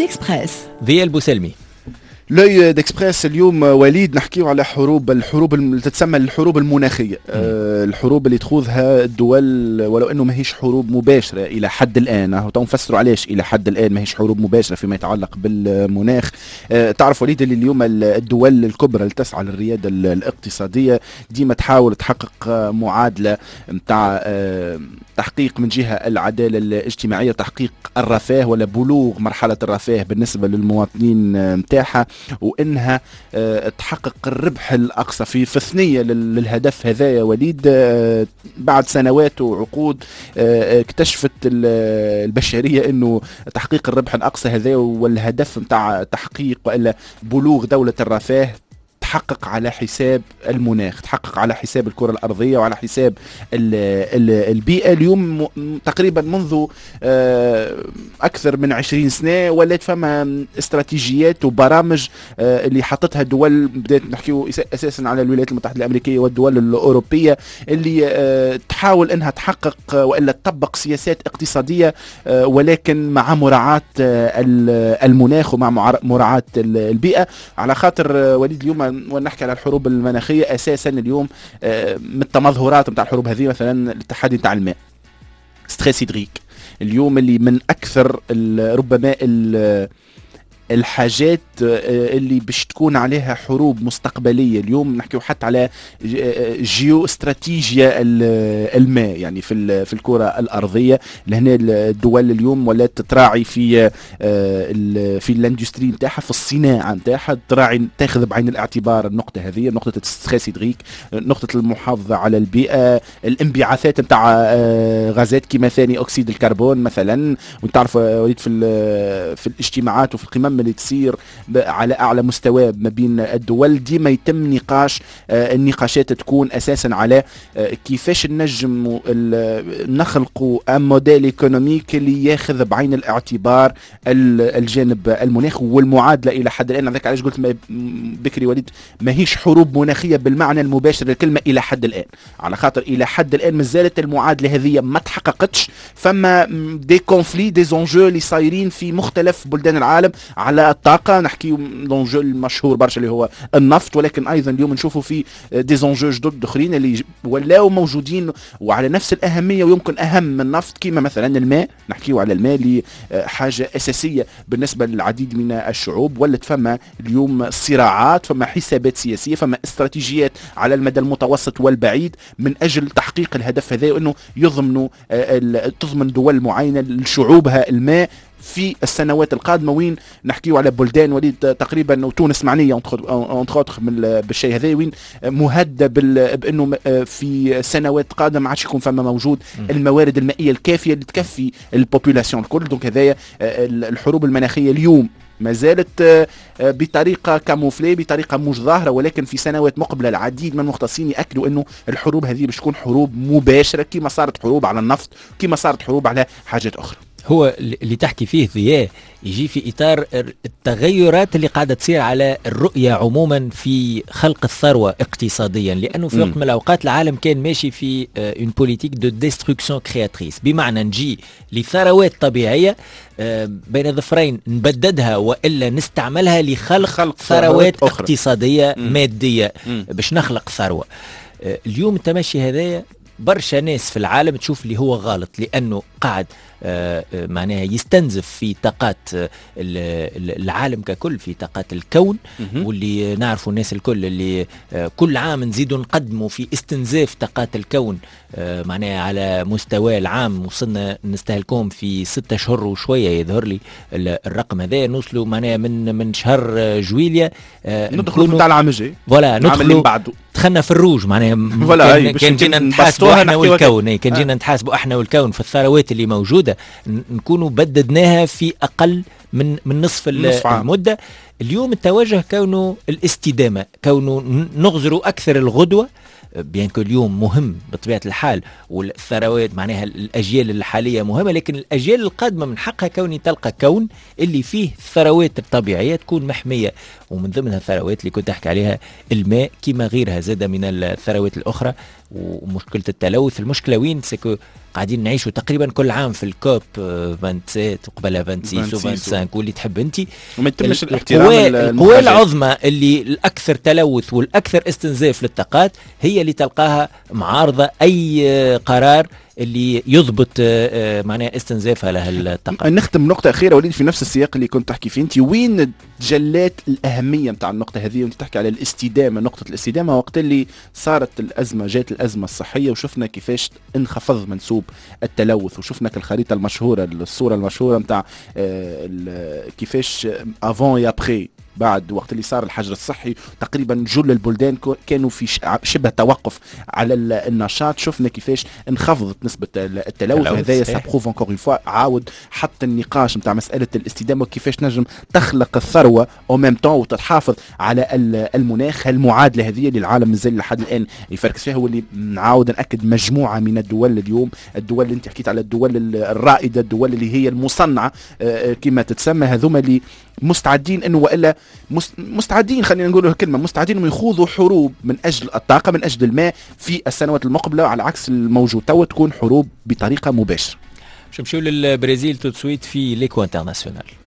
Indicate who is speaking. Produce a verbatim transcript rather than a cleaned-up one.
Speaker 1: d'Express.
Speaker 2: ضياء البوسلمي.
Speaker 3: لوي ديكسبريس اليوم وليد نحكيو على حروب الحروب اللي تتسمى الحروب المناخيه، أه الحروب اللي تخوضها الدول ولو انه ماهيش حروب مباشره الى حد الان. اهو نفسروا علاش الى حد الان ماهيش حروب مباشره فيما يتعلق بالمناخ. أه تعرف وليد اللي اليوم الدول الكبرى اللي تسعى للرياده الاقتصاديه ديما تحاول تحقق معادله نتاع أه تحقيق من جهه العداله الاجتماعيه، تحقيق الرفاه ولا بلوغ مرحله الرفاه بالنسبه للمواطنين نتاعها، وانها أه تحقق الربح الاقصى في في ثنيه للهدف هذا يا وليد. أه بعد سنوات وعقود أه اكتشفت البشريه انه تحقيق الربح الاقصى هذا والهدف نتاع تحقيق والا بلوغ دوله الرفاه تحقق على حساب المناخ، تحقق على حساب الكرة الأرضية وعلى حساب ال ال البيئة. اليوم تقريبا منذ أكثر من عشرين سنة ولات فما استراتيجيات وبرامج اللي حطتها الدول، بدأت نحكيو أساسا على الولايات المتحدة الأمريكية والدول الأوروبية اللي تحاول أنها تحقق وإلا تطبق سياسات اقتصادية ولكن مع مراعاة المناخ ومع مراعاة البيئة. على خاطر وليد اليوم ونحكي على الحروب المناخية أساسا اليوم من التمظهرات نتاع الحروب هذه مثلا التحدي نتاع الماء، ستريس هيدريك اليوم اللي من أكثر ربما الحاجات اللي باش تكون عليها حروب مستقبليه. اليوم نحكيو حتى على جيو استراتيجيا الماء يعني في في الكره الارضيه، لهنا الدول اليوم ولات تراعي في في الاندستري نتاعها، في الصناعه نتاعها تراعي تاخذ بعين الاعتبار النقطه هذه، نقطه الستريس هيدريك، نقطه المحافظه على البيئه، الانبعاثات نتاع غازات كيما ثاني اكسيد الكربون مثلا. وتعرف وليد في في الاجتماعات وفي القمم اللي تصير على اعلى مستوى ما بين الدول ديما يتم نقاش، آه النقاشات تكون اساسا على آه كيفاش نجم نخلقوا ان موديل ايكونوميك اللي ياخذ بعين الاعتبار الجانب المناخ والمعادله الى حد الان. هذاك علاش قلت بكري وليد ماهيش حروب مناخيه بالمعنى المباشر للكلمه الى حد الان، على خاطر الى حد الان مازالت المعادله هذه ما تحققتش. فما دي كونفلي دي زونجو اللي صايرين في مختلف بلدان العالم على الطاقة. نحكي لونجو المشهور برشا اللي هو النفط، ولكن أيضا اليوم نشوفوا في دي زونجو جدد أخرين اللي ولاو موجودين وعلى نفس الأهمية ويمكن أهم من النفط، كما مثلا الماء. نحكيو على الماء اللي حاجة أساسية بالنسبة للعديد من الشعوب. ولت فما اليوم صراعات، فما حسابات سياسية، فما استراتيجيات على المدى المتوسط والبعيد من أجل تحقيق الهدف هذا، وأنه يضمنوا تضمن دول معينة لشعوبها الماء في السنوات القادمه. وين نحكيو على بلدان وليد تقريبا وتونس معنيه اونتخ بالشيء هذا، وين مهدده بانه في سنوات قادمه ما عادش يكون فما موجود الموارد المائيه الكافيه اللي تكفي البوبولاسيون الكل. دونك هذايا الحروب المناخيه اليوم ما زالت بطريقه كاموفلي، بطريقه مش ظاهره، ولكن في سنوات مقبله العديد من المختصين ياكدوا انه الحروب هذه باش تكون حروب مباشره، كما صارت حروب على النفط، كما صارت حروب على حاجات اخرى.
Speaker 2: هو اللي تحكي فيه ضياء يجي في إطار التغيرات اللي قاعدة تصير على الرؤية عموما في خلق الثروة اقتصاديا، لأنه في وقت من الأوقات العالم كان ماشي في اون بوليتيك دو ديستركسيون كرياتريس، بمعنى نجي لثروات طبيعية بين ظفرين نبددها وإلا نستعملها لخلق خلق ثروات اقتصادية مم. مادية مم. باش نخلق ثروة. اليوم التمشي هذايا برشا ناس في العالم تشوف اللي هو غلط، لأنه قاعد آه معناها يستنزف في طاقات آه العالم ككل، في طاقات الكون. واللي نعرفوا الناس الكل اللي آه كل عام نزيدوا نقدموا في استنزاف طاقات الكون آه معناها على مستوى العام وصلنا نستهلكهم في ستة شهور وشوية. يظهر لي الرقم هذا نوصلوا معناها من من شهر جويليا
Speaker 3: آه ندخلوا في العام الجاي،
Speaker 2: ولا ندخلوا دخلنا في الروج معناها كان, كان جينا نتحاسبوا احنا والكون، كان جينا نتحاسبوا احنا والكون في الثروات اللي موجوده، نكونوا بددناها في اقل من من نصف المده. اليوم التوجه كونه الاستدامه، كونه نغزروا اكثر الغدوه، بيان كل اليوم مهم بطبيعة الحال، والثروات معناها الأجيال الحالية مهمة، لكن الأجيال القادمة من حقها كوني تلقى كون اللي فيه الثروات الطبيعية تكون محمية، ومن ضمنها الثروات اللي كنت أحكي عليها الماء كما غيرها زادة من الثروات الأخرى. ومشكله التلوث. المشكله وين سكو قاعدين نعيشوا تقريبا كل عام في الكوب سبعة وعشرين وقبلها ستة وعشرين و خمسة وعشرين واللي تحب انت.
Speaker 3: وما يتمش الاحترام.
Speaker 2: القوى العظمى اللي الاكثر تلوث والاكثر استنزاف للطاقات هي اللي تلقاها معارضه اي قرار اللي يضبط معناها استنزافها لها الطاقة.
Speaker 3: نختم نقطة أخيرة وليد في نفس السياق اللي كنت تحكي فيه أنت، وين تجلات الأهمية متاع النقطة هذه وأنت تحكي على الاستدامة، نقطة الاستدامة وقت اللي صارت الأزمة، جات الأزمة الصحية وشفنا كيفاش انخفض منسوب التلوث، وشفنا الخريطة المشهورة، الصورة المشهورة متاع كيفاش افون يا بري بعد وقت اللي صار الحجر الصحي تقريبا جل البلدان كانوا في شبه توقف على النشاط. شفنا كيفاش انخفضت نسبة التلوث. هذا سابروف انكور اون فوا عاود حتى النقاش نتاع مسألة الاستدامة وكيفاش نجم تخلق الثروة او ميم طون وتحافظ على المناخ. المعادلة هذه اللي العالم مازال لحد الآن يفركس فيها، واللي نعاود نأكد مجموعة من الدول اليوم، الدول اللي انت حكيت على الدول الرائدة، الدول اللي هي المصنعة كما تتسمى، هذوما اللي مستعدين انه والا مستعدين خلينا نقول الكلمه مستعدين انه يخوضوا حروب من اجل الطاقه من اجل الماء في السنوات المقبله، على عكس الموجود تو تكون حروب بطريقه مباشره.
Speaker 2: باش نمشيو للبرازيل تو سويت في ليكو انترناسيونال.